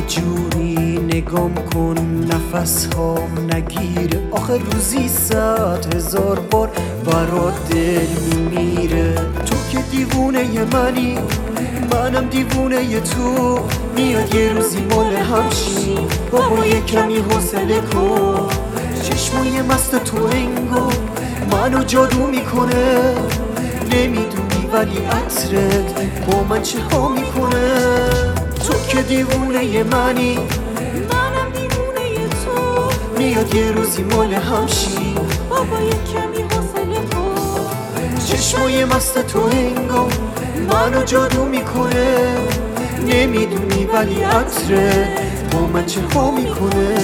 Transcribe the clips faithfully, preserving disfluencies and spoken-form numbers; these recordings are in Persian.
جوری نگام کن نفس هام نگیره، آخه روزی صد هزار بار برات دل میمیره. تو که دیوونه منی منم دیوونه تو، میاد یه روزی مال همشی، بابا یه کمی حوصله کن. چشمای مست تو انگار منو جادو میکنه، نمیدونی ولی عطرت با من چه ها میکنه. تو که دیوونه منی منم دیوونه تو، میاد یه روزی مال همشی، بابا یه کمی حوصله کن. چشمای مست تو انگار منو جادو میکنه، نمیدونی ولی عطرت با من چه ها میکنه.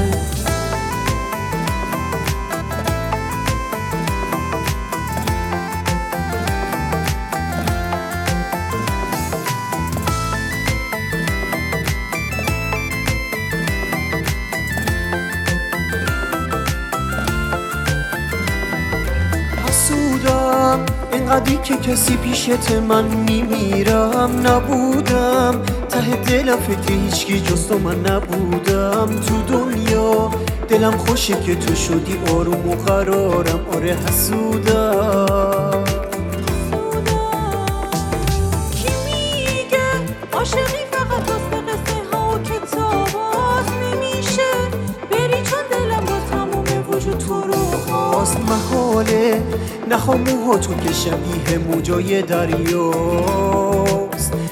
حسودم اینقدری که کسی پیشت من میمیرم، نبودم ته دلم فکر هیچکی جز تو من نبودم. تو دنیا دلم خوشه که تو شدی آروم و قرارم، آره حسودم. کی میگه عاشقی فقط واسه قصه ها و کتاباست؟ نمیشه بری چون دلم با تموم وجود تو رو خواست. محاله نخوام موها تو که شبیه موجای دریاست.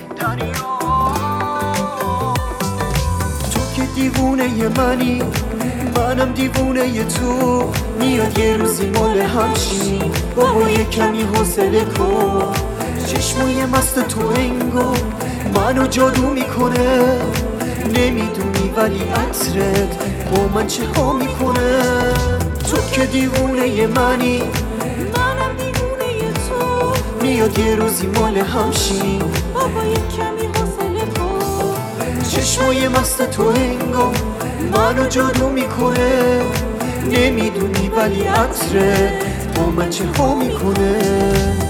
تو که دیوونه منی منم دیوونه تو، میاد یه روزی مال همشی، بابا یه کمی حوصله کن. چشمای مست تو انگار منو جادو میکنه، نمیدونی ولی عطرت با من چه ها میکنه. تو که دیوونه منی منم دیوونه تو، میاد یه روزی مال همشی، بابا یه کمی حوصله کن. چشمای مست تو انگار منو جادو میکنه، نمیدونی ولی عطرت با من چه ها میکنه.